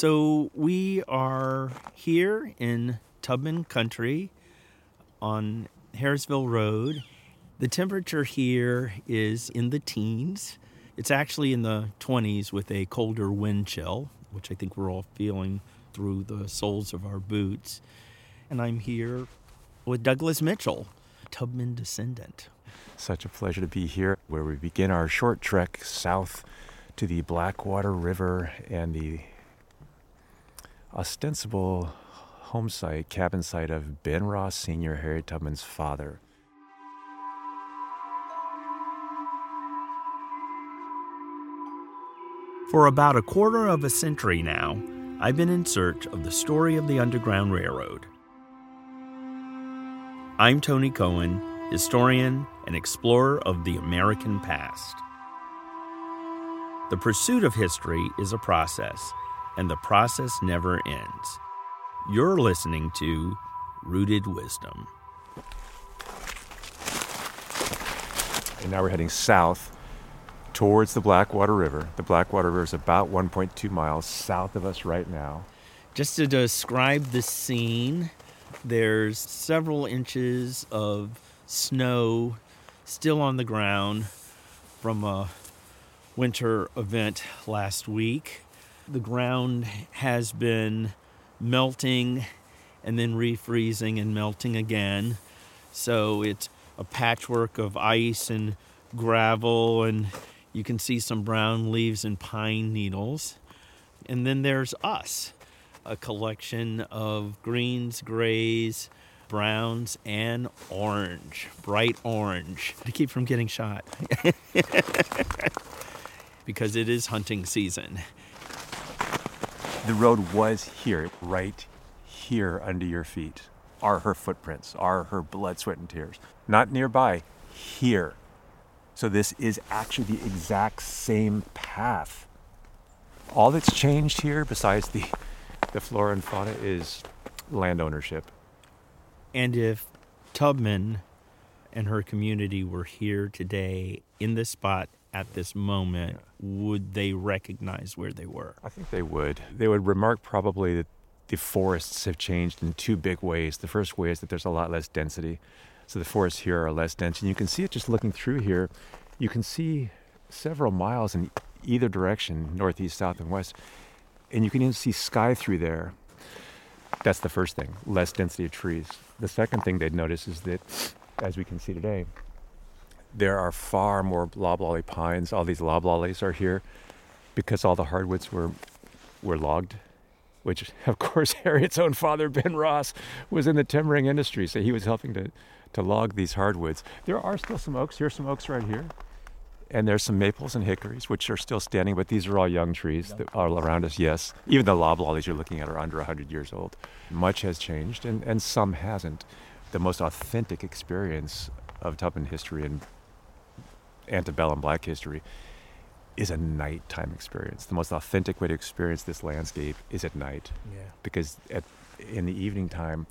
So we are here in Tubman Country on Harrisville Road. The temperature here is in the teens. It's actually in the 20s with a colder wind chill, which I think we're all feeling through the soles of our boots. And I'm here with Douglas Mitchell, Tubman descendant. Such a pleasure to be here, where we begin our short trek south to the Blackwater River and the ostensible home site, cabin site of Ben Ross Sr., Harriet Tubman's father. For about a quarter of a century now, I've been in search of the story of the Underground Railroad. I'm Tony Cohen, historian and explorer of the American past. The pursuit of history is a process, and the process never ends. You're listening to Rooted Wisdom. And now we're heading south towards the Blackwater River. The Blackwater River is about 1.2 miles south of us right now. Just to describe the scene, there's several inches of snow still on the ground from a winter event last week. The ground has been melting and then refreezing and melting again. So it's a patchwork of ice and gravel, and you can see some brown leaves and pine needles. And then there's us, a collection of greens, grays, browns, and orange, bright orange, to keep from getting shot. Because it is hunting season. The road was here, right here under your feet. Are her footprints, are her blood, sweat, and tears. Not nearby, here. So this is actually the exact same path. All that's changed here, besides the flora and fauna, is land ownership. And if Tubman and her community were here today in this spot at this moment, would they recognize where they were? I think they would. They would remark probably that the forests have changed in two big ways. The first way is that there's a lot less density. So the forests here are less dense. And you can see it just looking through here. You can see several miles in either direction, northeast, south, and west. And you can even see sky through there. That's the first thing, less density of trees. The second thing they'd notice is that, as we can see today, there are far more loblolly pines. All these loblollies are here because all the hardwoods were logged, which, of course, Harriet's own father, Ben Ross, was in the timbering industry, so he was helping to log these hardwoods. There are still some oaks. Here's some oaks right here. And there's some maples and hickories, which are still standing, but these are all young trees that are around us, yes. Even the loblollies you're looking at are under 100 years old. Much has changed, and some hasn't. The most authentic experience of Tubman history and antebellum Black history is a nighttime experience. The most authentic way to experience this landscape is at night. Yeah. Because in the evening time,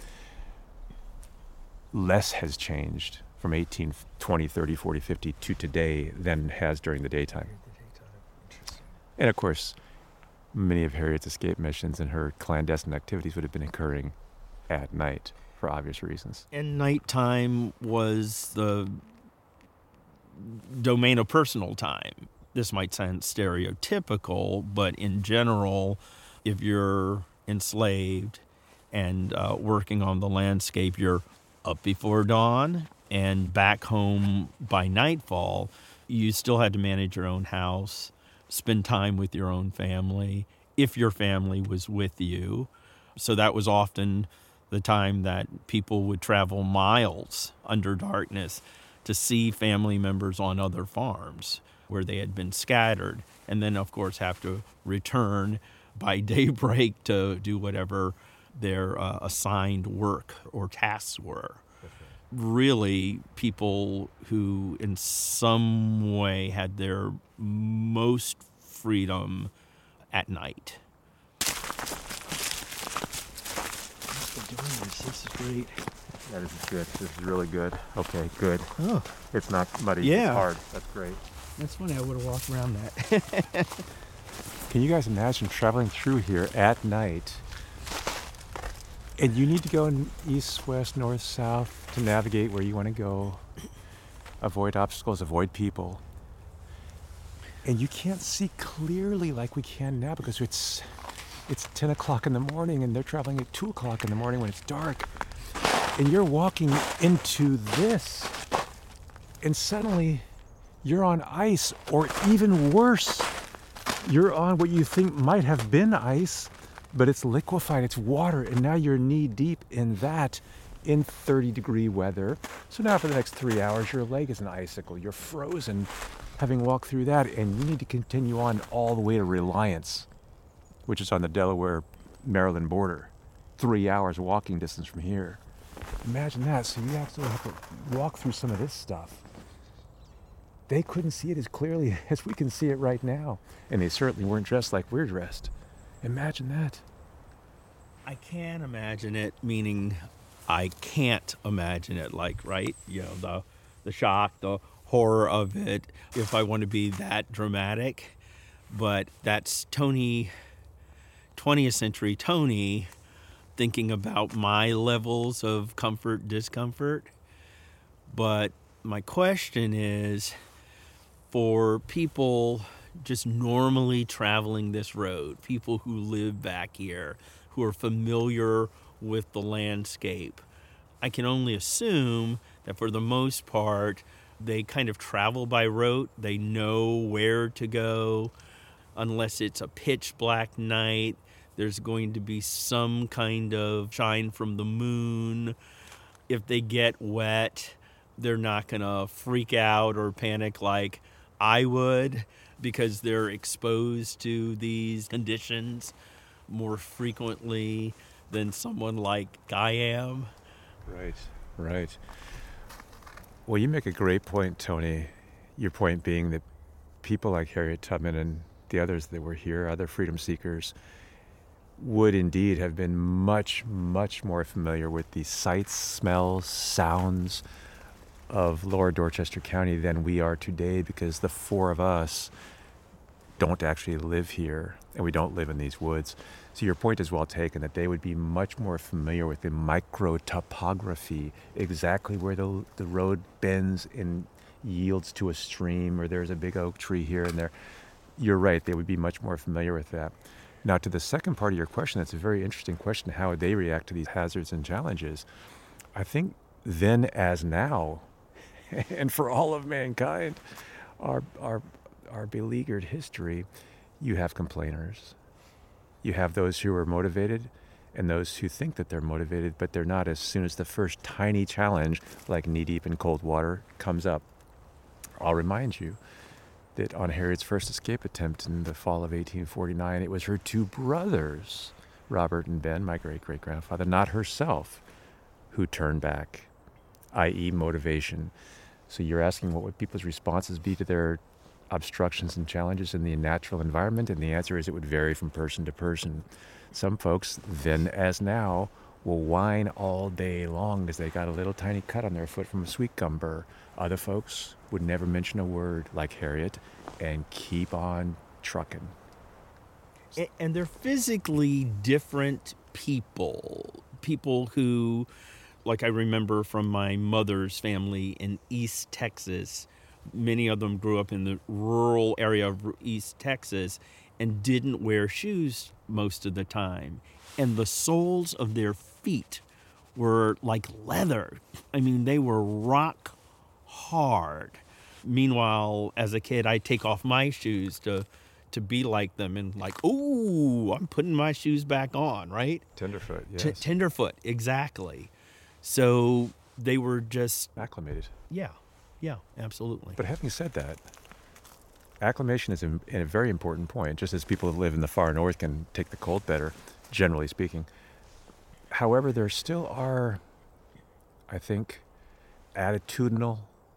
less has changed from 18, 20, 30, 40, 50 to today than has during the daytime. And of course, many of Harriet's escape missions and her clandestine activities would have been occurring at night for obvious reasons. And nighttime was the domain of personal time. This might sound stereotypical, but in general, if you're enslaved and working on the landscape, you're up before dawn and back home by nightfall. You still had to manage your own house, spend time with your own family, if your family was with you. So that was often the time that people would travel miles under darkness to see family members on other farms where they had been scattered, and then, of course, have to return by daybreak to do whatever their assigned work or tasks were. Really, people who in some way had their most freedom at night. This is great. Yeah, this is good. This is really good. Okay, good. Oh, It's not muddy. Yeah. It's hard. That's great. that's funny. I would have walked around that. Can you guys imagine traveling through here at night? And you need to go in east, west, north, south to navigate where you want to go. Avoid obstacles, avoid people. And you can't see clearly like we can now because it's 10 o'clock in the morning and they're traveling at 2 o'clock in the morning when it's dark. And you're walking into this and suddenly you're on ice, or even worse, you're on what you think might have been ice, but it's liquefied, it's water, and now you're knee deep in that in 30-degree weather. So now for the next 3 hours, your leg is an icicle. You're frozen having walked through that, and you need to continue on all the way to Reliance, which is on the Delaware-Maryland border. 3 hours walking distance from here. Imagine that. So you actually have to walk through some of this stuff. They couldn't see it as clearly as we can see it right now. And they certainly weren't dressed like we're dressed. Imagine that. I can imagine it, meaning I can't imagine it, like, right? You know, the shock, the horror of it, if I want to be that dramatic. But that's Tony, 20th century Tony, thinking about my levels of comfort, discomfort. But my question is, for people just normally traveling this road, people who live back here, who are familiar with the landscape, I can only assume that for the most part, they kind of travel by rote. They know where to go. Unless it's a pitch black night, there's going to be some kind of shine from the moon. If they get wet, they're not going to freak out or panic like I would, because they're exposed to these conditions more frequently than someone like I am. Right. Well, you make a great point, Tony. Your point being that people like Harriet Tubman and the others that were here, other freedom seekers, would indeed have been much, much more familiar with the sights, smells, sounds of Lower Dorchester County than we are today, because the four of us don't actually live here and we don't live in these woods. So your point is well taken, that they would be much more familiar with the micro topography, exactly where the road bends and yields to a stream, or there's a big oak tree here and there. You're right, they would be much more familiar with that. Now, to the second part of your question, that's a very interesting question. How would they react to these hazards and challenges? I think then as now, and for all of mankind, our beleaguered history, you have complainers. You have those who are motivated and those who think that they're motivated, but they're not as soon as the first tiny challenge, like knee-deep in cold water, comes up. I'll remind you that on Harriet's first escape attempt in the fall of 1849, it was her two brothers, Robert and Ben, my great-great-grandfather, not herself, who turned back, i.e. motivation. So you're asking what would people's responses be to their obstructions and challenges in the natural environment, and the answer is it would vary from person to person. Some folks, then as now, will whine all day long because they got a little tiny cut on their foot from a sweet gum burr. Other folks would never mention a word, like Harriet, and keep on trucking. And they're physically different people who, like I remember from my mother's family in East Texas, many of them grew up in the rural area of East Texas and didn't wear shoes most of the time. And the soles of their feet were like leather. I mean, they were rock hard. Meanwhile, as a kid, I'd take off my shoes to be like them and like, ooh, I'm putting my shoes back on, right? Tenderfoot, yes. Tenderfoot, exactly. So they were just... acclimated. Yeah, absolutely. But having said that, acclimation is a very important point, just as people who live in the far north can take the cold better, generally speaking. However, there still are, I think, attitudinal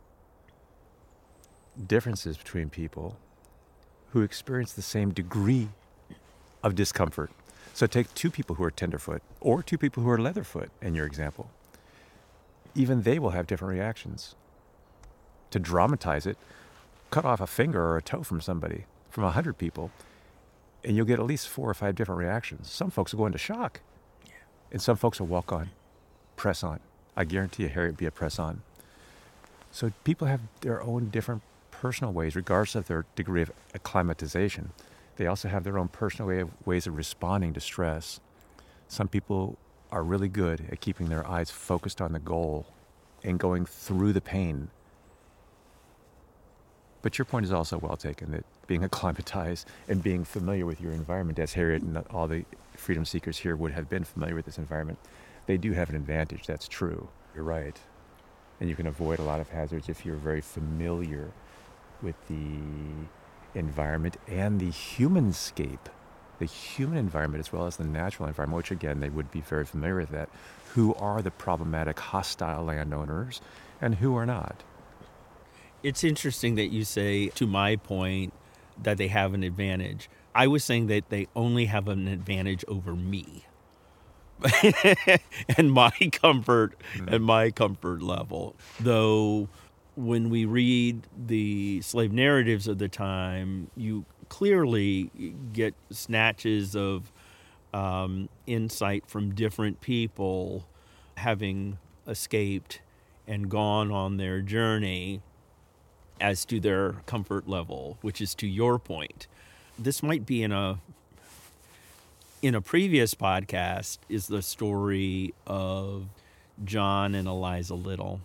differences between people who experience the same degree of discomfort. So take two people who are tenderfoot or two people who are leatherfoot in your example. Even they will have different reactions. To dramatize it, cut off a finger or a toe from somebody, from 100 people, And you'll get at least 4 or 5 different reactions. Some folks will go into shock. And some folks will walk on, press on. I guarantee you Harriet would be a press on. So people have their own different personal ways, regardless of their degree of acclimatization. They also have their own personal ways of responding to stress. Some people are really good at keeping their eyes focused on the goal and going through the pain. But your point is also well taken, that being acclimatized and being familiar with your environment, as Harriet and all the freedom seekers here would have been familiar with this environment, they do have an advantage. That's true. You're right. And you can avoid a lot of hazards if you're very familiar with the environment and the humanscape, the human environment as well as the natural environment, which again, they would be very familiar with that. Who are the problematic, hostile landowners and who are not? It's interesting that you say, to my point, that they have an advantage. I was saying that they only have an advantage over me and my comfort and my comfort level. Though when we read the slave narratives of the time, you clearly get snatches of insight from different people having escaped and gone on their journey as to their comfort level, which is to your point. This might be in a previous podcast, is the story of John and Eliza Little,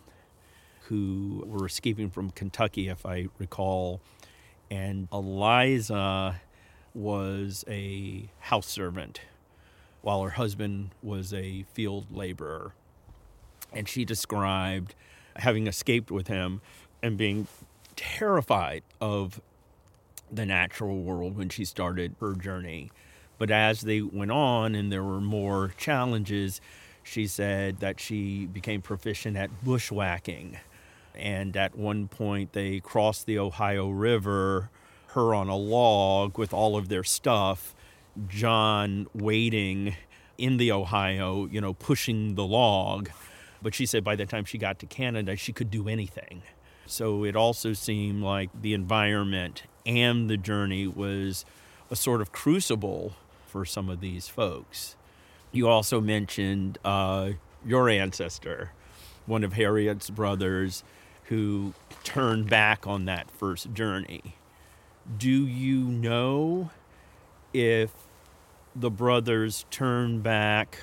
who were escaping from Kentucky, if I recall. And Eliza was a house servant while her husband was a field laborer. And she described having escaped with him and being terrified of the natural world when she started her journey. But as they went on and there were more challenges, she said that she became proficient at bushwhacking. And at one point they crossed the Ohio River, her on a log with all of their stuff, John waiting in the Ohio, pushing the log. But she said by the time she got to Canada, she could do anything. So it also seemed like the environment and the journey was a sort of crucible for some of these folks. You also mentioned your ancestor, one of Harriet's brothers, who turned back on that first journey. Do you know if the brothers turned back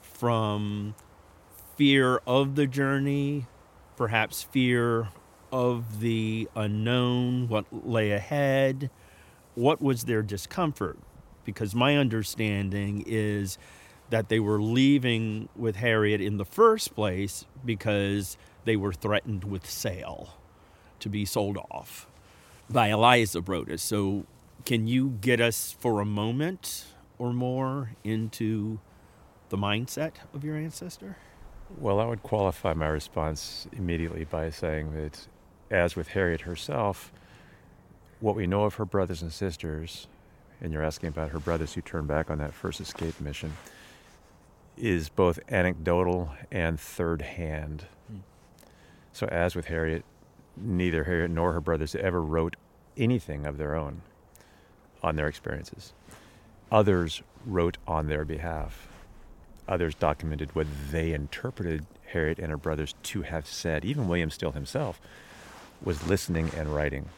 from fear of the journey, perhaps fear of the unknown, what lay ahead? What was their discomfort? Because my understanding is that they were leaving with Harriet in the first place because they were threatened with sale, to be sold off by Eliza Broaddus. So can you get us for a moment or more into the mindset of your ancestor? Well, I would qualify my response immediately by saying that, as with Harriet herself, what we know of her brothers and sisters, and you're asking about her brothers who turned back on that first escape mission, is both anecdotal and third hand. So as with Harriet, neither Harriet nor her brothers ever wrote anything of their own on their experiences. Others wrote on their behalf. Others documented what they interpreted Harriet and her brothers to have said. Even William Still himself was listening and writing.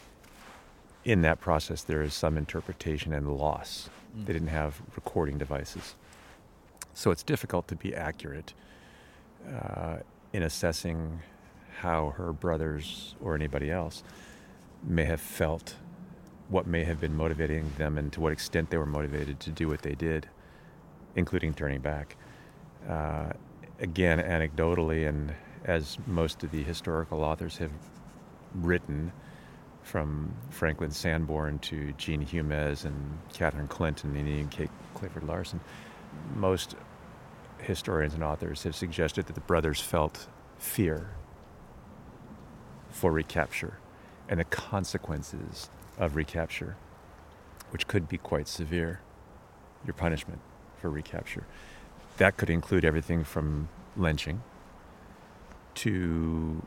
In that process, there is some interpretation and loss. They didn't have recording devices. So it's difficult to be accurate in assessing how her brothers or anybody else may have felt, what may have been motivating them, and to what extent they were motivated to do what they did, including turning back. Again, anecdotally, and as most of the historical authors have written, from Franklin Sanborn to Jean Humez and Catherine Clinton and Ian K. Clifford Larson, most historians and authors have suggested that the brothers felt fear for recapture and the consequences of recapture, which could be quite severe, your punishment for recapture. That could include everything from lynching to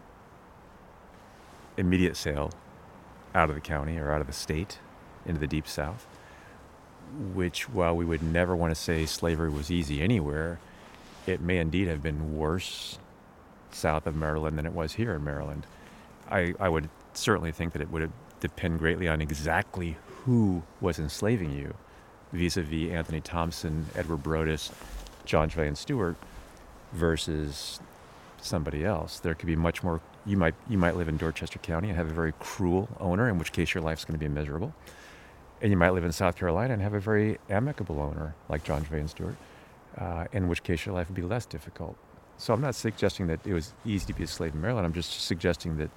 immediate sale out of the county or out of the state into the Deep South, which, while we would never want to say slavery was easy anywhere, it may indeed have been worse south of Maryland than it was here in Maryland. I would certainly think that it would depend greatly on exactly who was enslaving you, vis-a-vis Anthony Thompson, Edward Brodess, John Van Stewart, versus somebody else. There could be much more. You might live in Dorchester County and have a very cruel owner, in which case your life's going to be miserable. And you might live in South Carolina and have a very amicable owner, like John Van Stewart, in which case your life would be less difficult. So I'm not suggesting that it was easy to be a slave in Maryland. I'm just suggesting that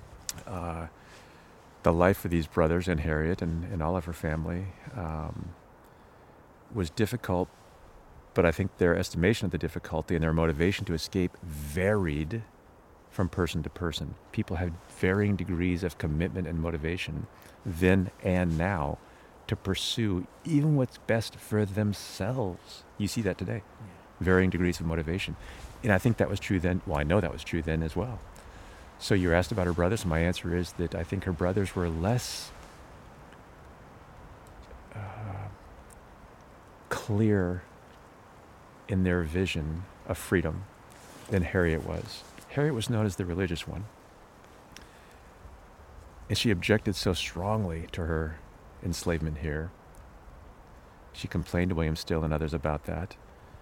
the life of these brothers and Harriet and all of her family was difficult, but I think their estimation of the difficulty and their motivation to escape varied from person to person. People had varying degrees of commitment and motivation then and now to pursue even what's best for themselves. You see that today, varying degrees of motivation. And I think that was true then. Well, I know that was true then as well. So you asked about her brothers, and my answer is that I think her brothers were less clear in their vision of freedom than Harriet was. Harriet was known as the religious one. And she objected so strongly to her enslavement here. She complained to William Still and others about that.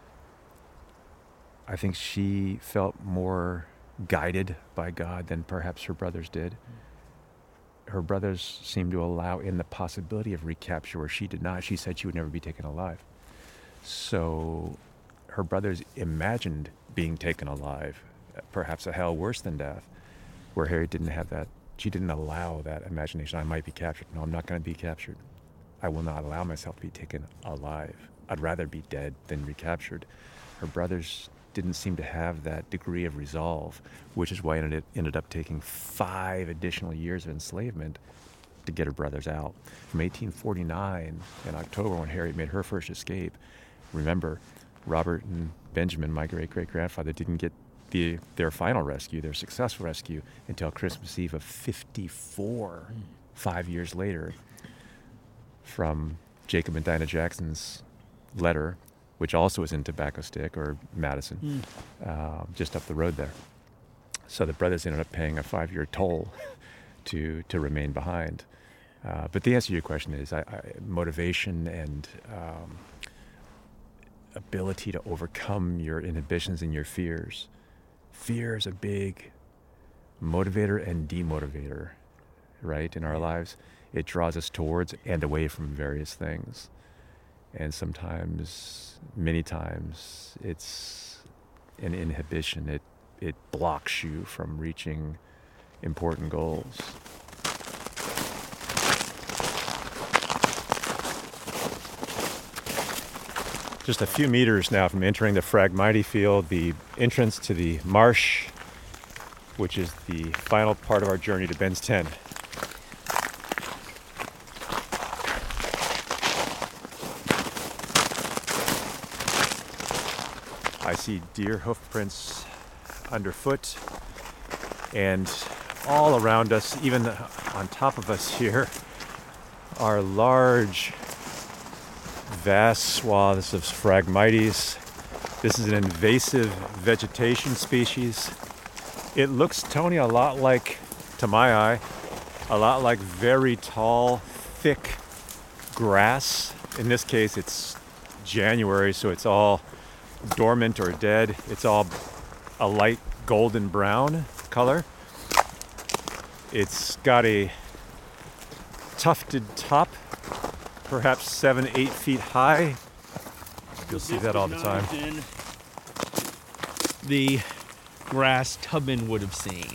I think she felt more guided by God than perhaps her brothers did. Her brothers seemed to allow in the possibility of recapture where she did not. She said she would never be taken alive. So her brothers imagined being taken alive, perhaps a hell worse than death, where Harriet didn't have that. She didn't allow that imagination. I might be captured. No, I'm not going to be captured. I will not allow myself to be taken alive. I'd rather be dead than recaptured. Her brothers didn't seem to have that degree of resolve, which is why it ended up taking 5 additional years of enslavement to get her brothers out. From 1849 in October, when Harriet made her first escape, remember, Robert and Benjamin, my great-great-grandfather, didn't get their final rescue, their successful rescue, until Christmas Eve of 54, 5 years later, from Jacob and Dinah Jackson's letter, which also was in Tobacco Stick or Madison, just up the road there. So the brothers ended up paying a 5-year toll to remain behind. But the answer to your question is motivation and ability to overcome your inhibitions and your fears. Fear is a big motivator and demotivator, right, in our lives. It draws us towards and away from various things. And sometimes, many times, it's an inhibition. It blocks you from reaching important goals. Just a few meters now from entering the Phragmites field, the entrance to the marsh, which is the final part of our journey to Ben's 10. I see deer hoof prints underfoot, and all around us, even on top of us here, are large, vast swaths of Phragmites. This is an invasive vegetation species. It looks, Tony, a lot like, to my eye, a lot like very tall, thick grass. In this case, it's January, so it's all dormant or dead. It's all a light golden brown color. It's got a tufted top, perhaps 7-8 feet high. You'll see that all the time. The grass Tubman would have seen.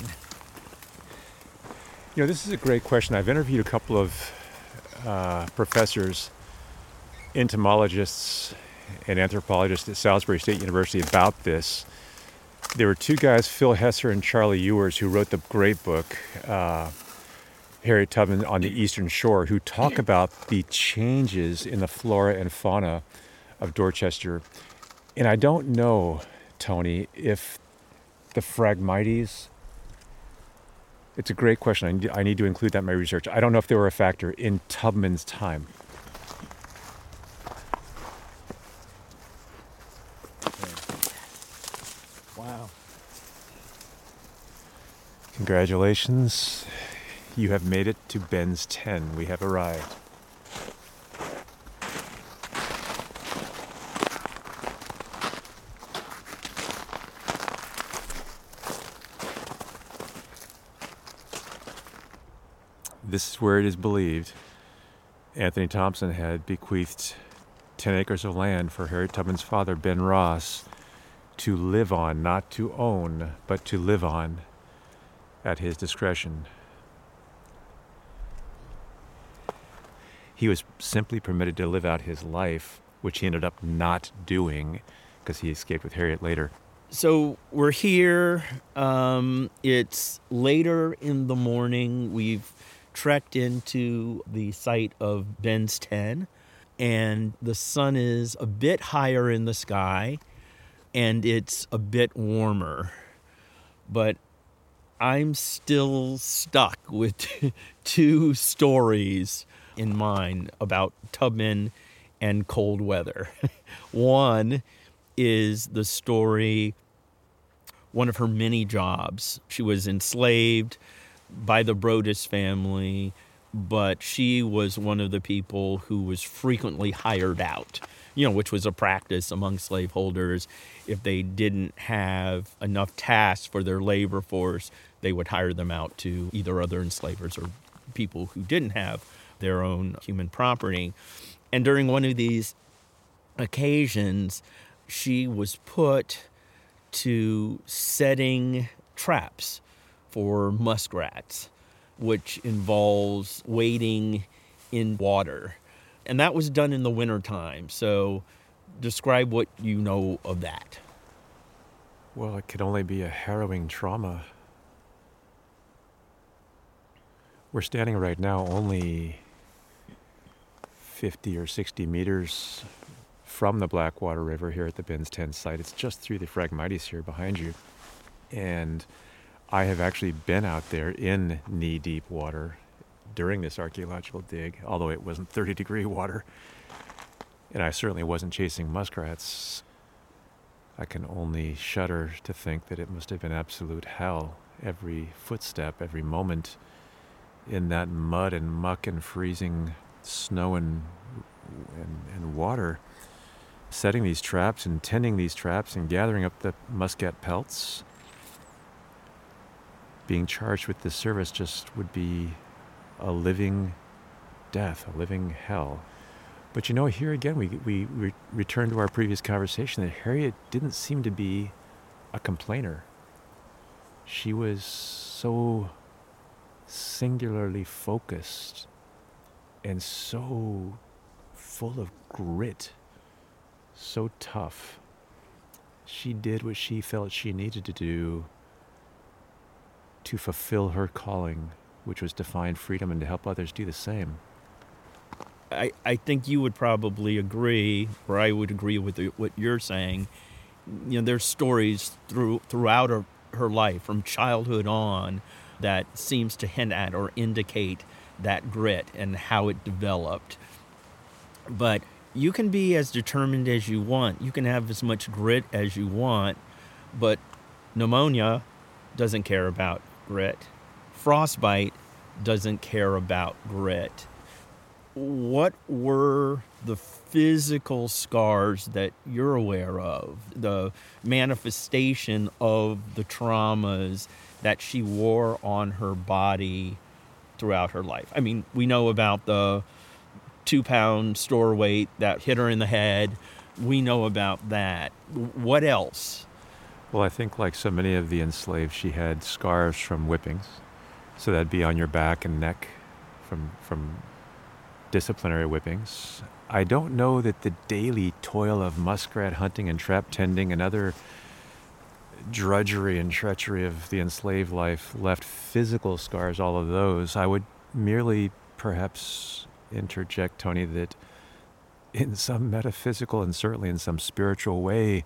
You know, this is a great question. I've interviewed a couple of professors, entomologists and anthropologists at Salisbury State University about this. There were 2 guys, Phil Hesser and Charlie Ewers, who wrote the great book, Harriet Tubman on the Eastern Shore, who talk about the changes in the flora and fauna of Dorchester. And I don't know, Tony, if the Phragmites, it's a great question. I need to include that in my research. I don't know if they were a factor in Tubman's time. Wow. Congratulations. You have made it to Ben's 10. We have arrived. This is where it is believed Anthony Thompson had bequeathed 10 acres of land for Harriet Tubman's father, Ben Ross, to live on, not to own, but to live on at his discretion. He was simply permitted to live out his life, which he ended up not doing because he escaped with Harriet later. So we're here. It's later in the morning. We've trekked into the site of Ben's 10, and the sun is a bit higher in the sky, and it's a bit warmer. But I'm still stuck with two stories in mind about Tubman and cold weather. One is the story, one of her many jobs. She was enslaved by the Brodess family, but she was one of the people who was frequently hired out, which was a practice among slaveholders. If they didn't have enough tasks for their labor force, they would hire them out to either other enslavers or people who didn't have their own human property. And during one of these occasions, she was put to setting traps for muskrats, which involves wading in water. And that was done in the wintertime. So describe what you know of that. Well, it could only be a harrowing trauma. We're standing right now only 50 or 60 meters from the Blackwater River here at the Ben's 10 site. It's just through the Phragmites here behind you. And I have actually been out there in knee-deep water during this archaeological dig, although it wasn't 30-degree water. And I certainly wasn't chasing muskrats. I can only shudder to think that it must have been absolute hell. Every footstep, every moment in that mud and muck and freezing snow and water, setting these traps and tending these traps and gathering up the muscat pelts. Being charged with this service just would be a living death, a living hell. But here again, we return to our previous conversation that Harriet didn't seem to be a complainer. She was so singularly focused and so full of grit, so tough. She did what she felt she needed to do to fulfill her calling, which was to find freedom and to help others do the same. I think you would probably agree, or I would agree with what you're saying. There's stories throughout her life, from childhood on, that seems to hint at or indicate that grit and how it developed. But you can be as determined as you want. You can have as much grit as you want, but pneumonia doesn't care about grit. Frostbite doesn't care about grit. What were the physical scars that you're aware of, the manifestation of the traumas that she wore on her body throughout her life? I mean, we know about the 2-pound store weight that hit her in the head. We know about that. What else? Well, I think like so many of the enslaved, she had scars from whippings. So that'd be on your back and neck from disciplinary whippings. I don't know that the daily toil of muskrat hunting and trap tending and other drudgery and treachery of the enslaved life left physical scars, all of those. I would merely perhaps interject, Tony, that in some metaphysical and certainly in some spiritual way,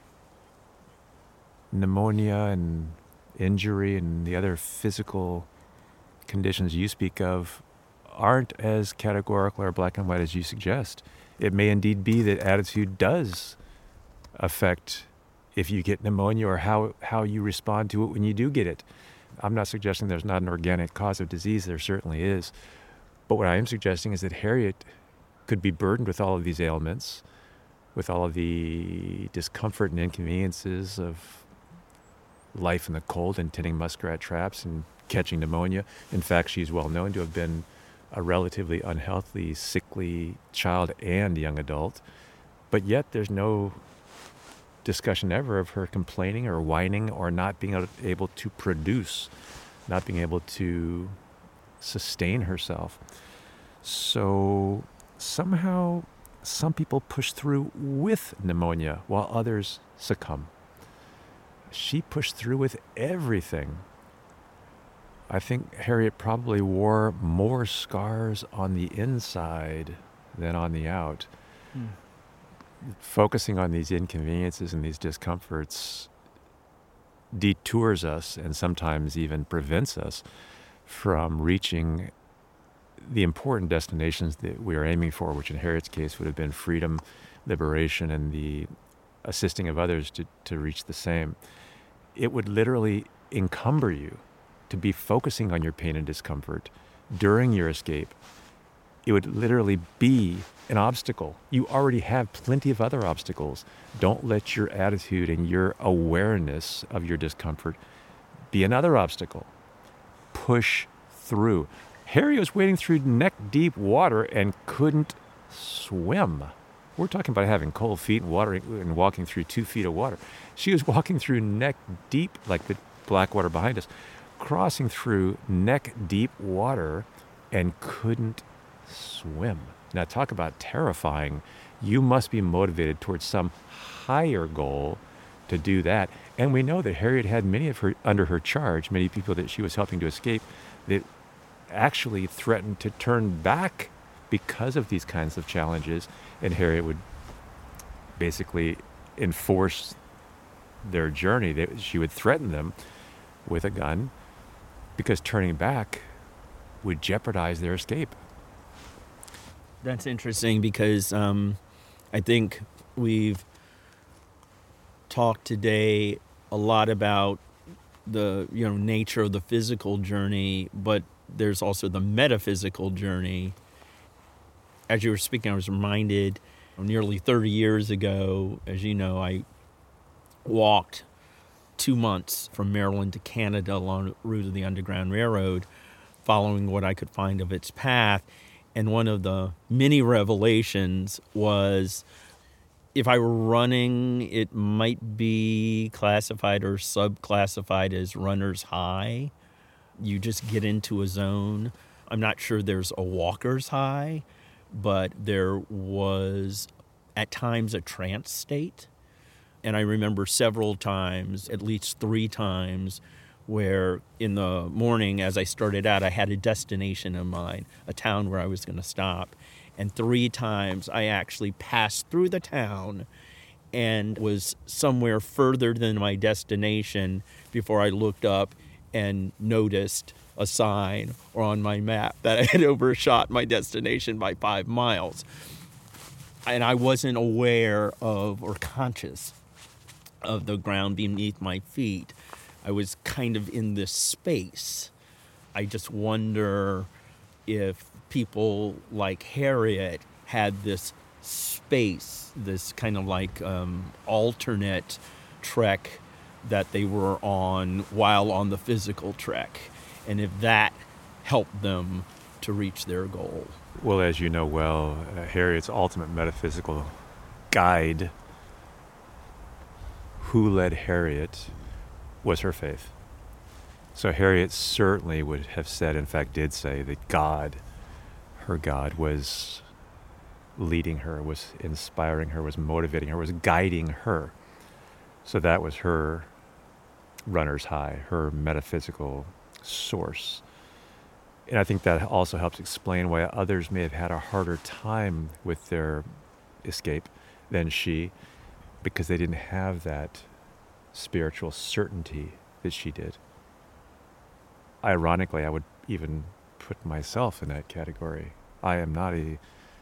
pneumonia and injury and the other physical conditions you speak of aren't as categorical or black and white as you suggest. It may indeed be that attitude does affect if you get pneumonia or how you respond to it when you do get it. I'm not suggesting there's not an organic cause of disease. There certainly is. But what I am suggesting is that Harriet could be burdened with all of these ailments, with all of the discomfort and inconveniences of life in the cold and tending muskrat traps and catching pneumonia. In fact, she's well known to have been a relatively unhealthy, sickly child and young adult. But yet there's no discussion ever of her complaining or whining or not being able to produce, not being able to sustain herself. So somehow some people push through with pneumonia while others succumb. She pushed through with everything. I think Harriet probably wore more scars on the inside than on the out. Focusing on these inconveniences and these discomforts detours us and sometimes even prevents us from reaching the important destinations that we are aiming for, which in Harriet's case would have been freedom, liberation, and the assisting of others to reach the same. It would literally encumber you to be focusing on your pain and discomfort during your escape. It would literally be an obstacle. You already have plenty of other obstacles. Don't let your attitude and your awareness of your discomfort be another obstacle. Push through. Harriet was wading through neck-deep water and couldn't swim. We're talking about having cold feet and walking through 2 feet of water. She was walking through neck-deep, like the black water behind us, crossing through neck-deep water and couldn't swim. Now, talk about terrifying. You must be motivated towards some higher goal to do that. And we know that Harriet had many of her under her charge, many people that she was helping to escape, that actually threatened to turn back because of these kinds of challenges. And Harriet would basically enforce their journey. She would threaten them with a gun because turning back would jeopardize their escape. That's interesting because I think we've talked today a lot about the nature of the physical journey, but there's also the metaphysical journey. As you were speaking, I was reminded nearly 30 years ago, as you know, I walked 2 months from Maryland to Canada along the route of the Underground Railroad, following what I could find of its path. And one of the many revelations was if I were running, it might be classified or subclassified as runner's high. You just get into a zone. I'm not sure there's a walker's high, but there was at times a trance state. And I remember several times, at least 3 times, where in the morning as I started out, I had a destination in mind, a town where I was going to stop. And 3 times I actually passed through the town and was somewhere further than my destination before I looked up and noticed a sign or on my map that I had overshot my destination by 5 miles. And I wasn't aware of or conscious of the ground beneath my feet. I was kind of in this space. I just wonder if people like Harriet had this space, this kind of like alternate trek that they were on while on the physical trek, and if that helped them to reach their goal. Well, as you know well, Harriet's ultimate metaphysical guide, who led Harriet, was her faith. So Harriet certainly would have said, in fact did say, that God, her God, was leading her, was inspiring her, was motivating her, was guiding her. So that was her runner's high, her metaphysical source. And I think that also helps explain why others may have had a harder time with their escape than she, because they didn't have that spiritual certainty that she did. Ironically, I would even put myself in that category. I'm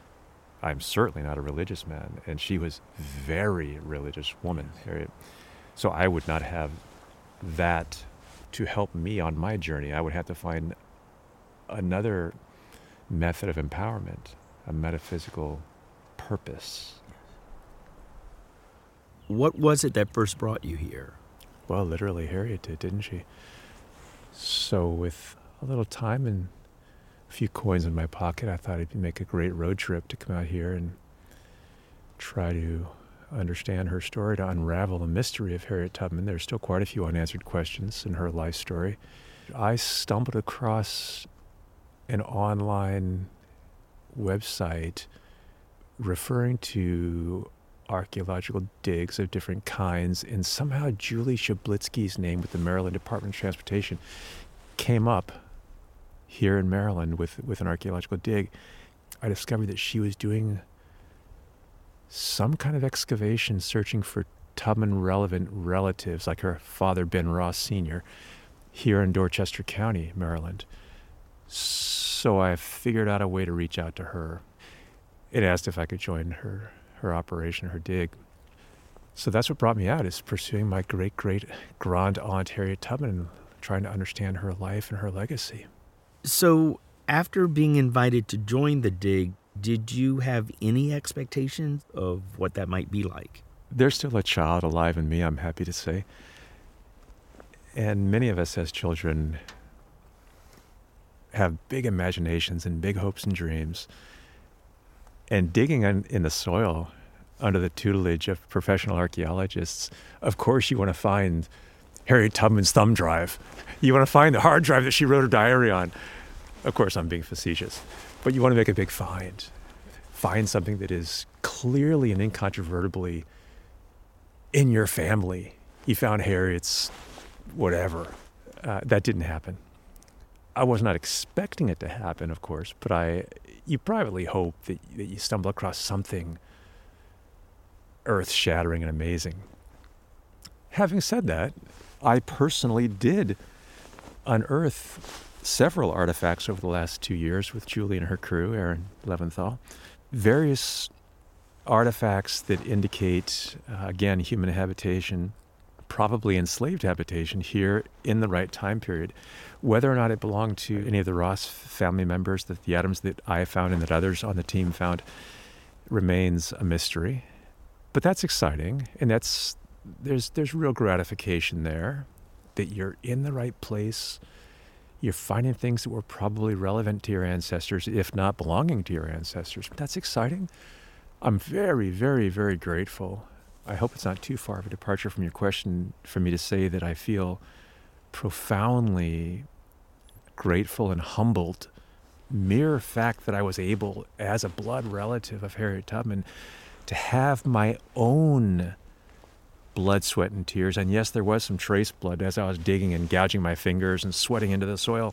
certainly not a religious man, and she was a very religious woman, Harriet. So I would not have that to help me on my journey. I would have to find another method of empowerment, a metaphysical purpose. What was it that first brought you here? Well, literally, Harriet did, didn't she? So with a little time and a few coins in my pocket, I thought it'd make a great road trip to come out here and try to understand her story, to unravel the mystery of Harriet Tubman. There's still quite a few unanswered questions in her life story. I stumbled across an online website referring to archaeological digs of different kinds, and somehow Julie Shablitsky's name with the Maryland Department of Transportation came up here in Maryland with an archaeological dig. I discovered that she was doing some kind of excavation searching for Tubman relevant relatives, like her father, Ben Ross Sr., here in Dorchester County, Maryland. So I figured out a way to reach out to her and asked if I could join her operation, her dig. So that's what brought me out, is pursuing my great-great-grand aunt Harriet Tubman and trying to understand her life and her legacy. So after being invited to join the dig, did you have any expectations of what that might be like? There's still a child alive in me, I'm happy to say. And many of us as children have big imaginations and big hopes and dreams. And digging in the soil under the tutelage of professional archaeologists, of course you want to find Harriet Tubman's thumb drive. You want to find the hard drive that she wrote her diary on. Of course, I'm being facetious. But you want to make a big find. Find something that is clearly and incontrovertibly in your family. You found Harriet's whatever. That didn't happen. I was not expecting it to happen, of course, but you privately hope that you stumble across something earth-shattering and amazing. Having said that, I personally did unearth several artifacts over the last 2 years with Julie and her crew, Aaron Leventhal. Various artifacts that indicate, again, human habitation, probably enslaved habitation here in the right time period. Whether or not it belonged to any of the Ross family members, that the items that I found and that others on the team found, remains a mystery. But that's exciting, and there's real gratification there, that you're in the right place. You're finding things that were probably relevant to your ancestors, if not belonging to your ancestors. That's exciting. I'm very, very, very grateful. I hope it's not too far of a departure from your question for me to say that I feel profoundly grateful and humbled. Mere fact that I was able, as a blood relative of Harriet Tubman, to have my own blood, sweat, and tears. And yes, there was some trace blood as I was digging and gouging my fingers and sweating into the soil.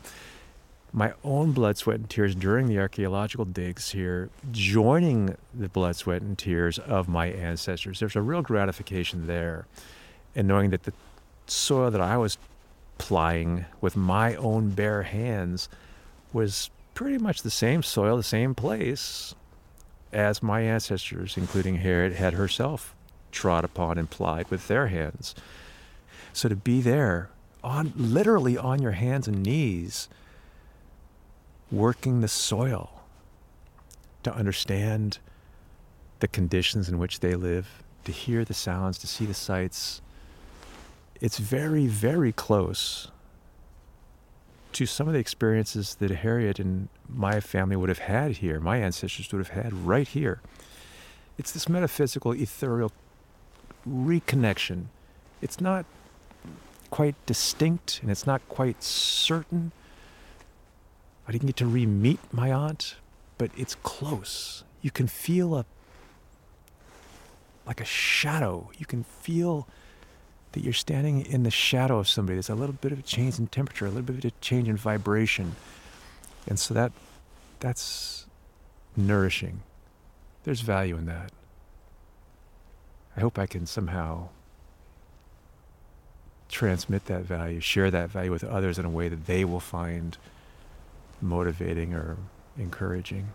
My own blood, sweat, and tears during the archaeological digs here, joining the blood, sweat, and tears of my ancestors. There's a real gratification there. And knowing that the soil that I was plying with my own bare hands was pretty much the same soil, the same place as my ancestors, including Harriet, had herself trod upon and plied with their hands. So to be there, literally on your hands and knees, working the soil to understand the conditions in which they live, to hear the sounds, to see the sights, it's very, very close to some of the experiences that Harriet and my family would have had here, my ancestors would have had right here. It's this metaphysical, ethereal reconnection. It's not quite distinct and it's not quite certain. I didn't get to re-meet my aunt, but it's close. You can feel like a shadow. You can feel that you're standing in the shadow of somebody. There's a little bit of a change in temperature, a little bit of a change in vibration. And so that's nourishing. There's value in that. I hope I can somehow transmit that value, share that value with others in a way that they will find motivating or encouraging.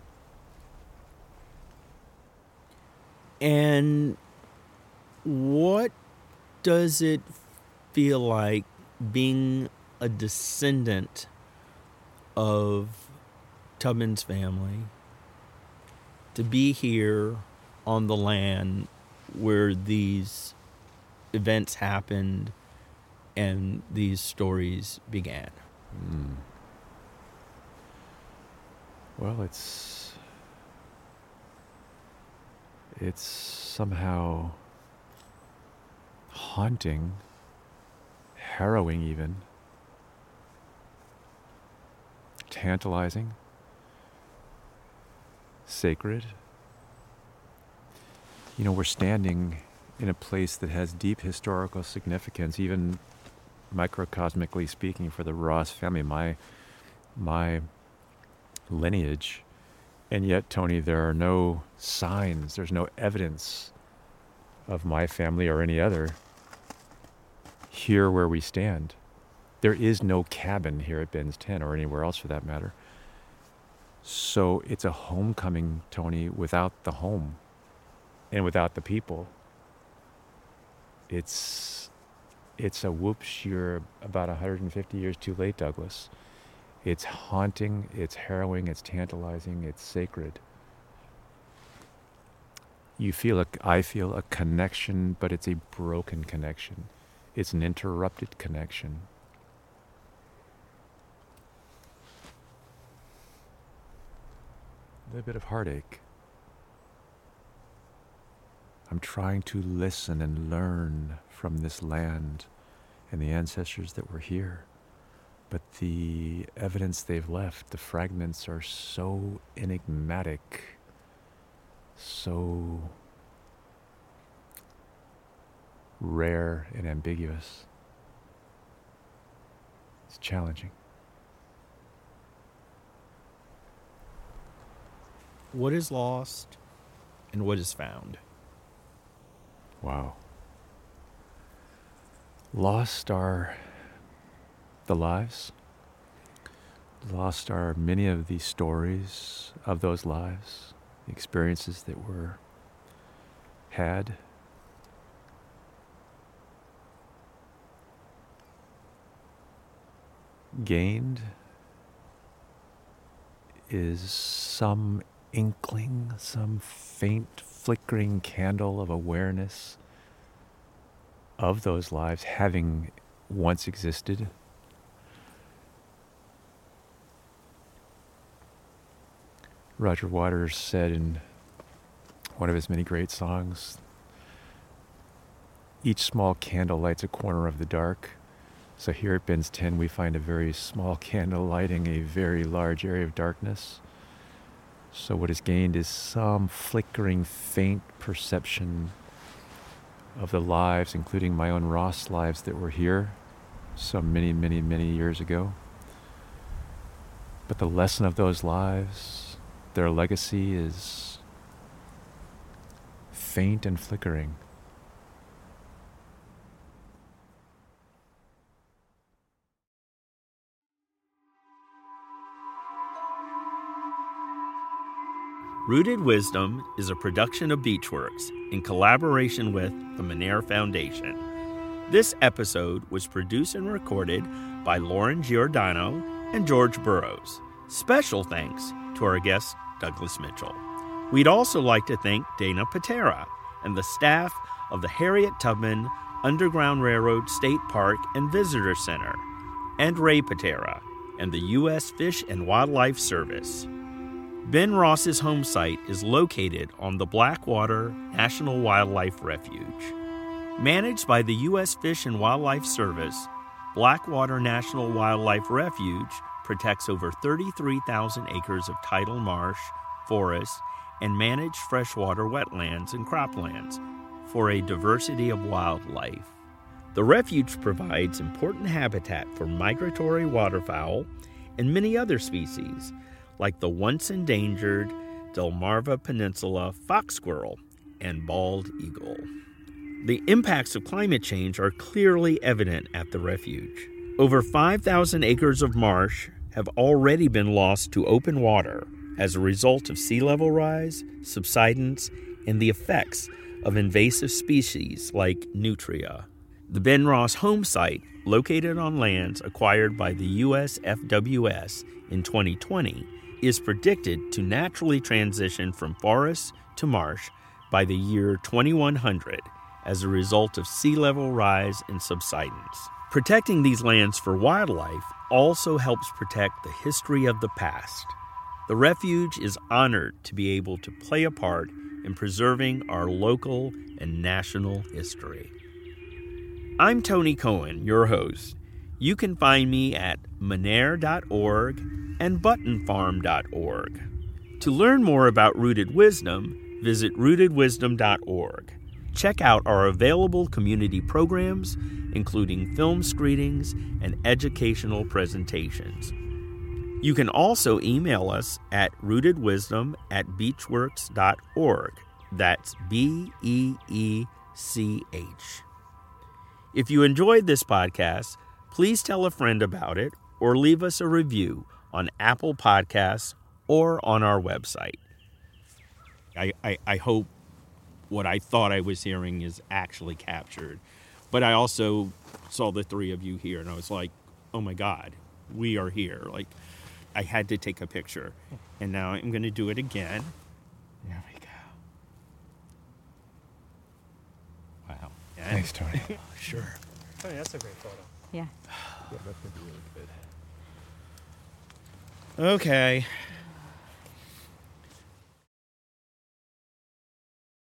And what does it feel like, being a descendant of Tubman's family, to be here on the land where these events happened and these stories began? Well, it's somehow haunting, harrowing even, tantalizing, sacred. You know, we're standing in a place that has deep historical significance, even microcosmically speaking, for the Ross family, my lineage. And yet, Tony, there are no signs, there's no evidence of my family or any other here where we stand. There is no cabin here at Ben's 10 or anywhere else for that matter. So it's a homecoming, Tony, without the home and without the people. It's a whoops, you're about 150 years too late, Douglas. It's haunting, it's harrowing, it's tantalizing, it's sacred. I feel a connection, but it's a broken connection. It's an interrupted connection. A little bit of heartache. I'm trying to listen and learn from this land and the ancestors that were here. But the evidence they've left, the fragments, are so enigmatic, so rare and ambiguous. It's challenging. What is lost and what is found? Wow. Lost are the lives. Lost are many of the stories of those lives, the experiences that were had. Gained is some inkling, some faint flickering candle of awareness of those lives having once existed. Roger Waters said in one of his many great songs, each small candle lights a corner of the dark. So here at Ben's 10, we find a very small candle lighting a very large area of darkness. So what is gained is some flickering, faint perception of the lives, including my own Ross lives that were here so many, many, many years ago. But the lesson of those lives, their legacy, is faint and flickering. Rooted Wisdom is a production of Beachworks in collaboration with the Menaire Foundation. This episode was produced and recorded by Lauren Giordano and George Burrows. Special thanks to our guest, Douglas Mitchell. We'd also like to thank Dana Patera and the staff of the Harriet Tubman Underground Railroad State Park and Visitor Center, and Ray Patera and the U.S. Fish and Wildlife Service. Ben Ross's home site is located on the Blackwater National Wildlife Refuge. Managed by the U.S. Fish and Wildlife Service, Blackwater National Wildlife Refuge protects over 33,000 acres of tidal marsh, forests, and managed freshwater wetlands and croplands for a diversity of wildlife. The refuge provides important habitat for migratory waterfowl and many other species, like the once endangered Delmarva Peninsula fox squirrel and bald eagle. The impacts of climate change are clearly evident at the refuge. Over 5,000 acres of marsh have already been lost to open water as a result of sea level rise, subsidence, and the effects of invasive species like nutria. The Ben Ross home site, located on lands acquired by the U.S. FWS in 2020, is predicted to naturally transition from forest to marsh by the year 2100 as a result of sea level rise and subsidence. Protecting these lands for wildlife also helps protect the history of the past. The refuge is honored to be able to play a part in preserving our local and national history. I'm Tony Cohen, your host. You can find me at Monair.org and buttonfarm.org. To learn more about Rooted Wisdom, visit rootedwisdom.org. Check out our available community programs, including film screenings and educational presentations. You can also email us at rootedwisdom@beachworks.org. That's BEECH. If you enjoyed this podcast, please tell a friend about it or leave us a review on Apple Podcasts or on our website. I hope what I thought I was hearing is actually captured. But I also saw the three of you here, and I was like, oh my God, we are here. Like, I had to take a picture, and now I'm going to do it again. There we go. Wow. Yeah. Thanks, Tony. Sure. Tony, that's a great photo. Yeah. Yeah, that's going to be really good. Okay.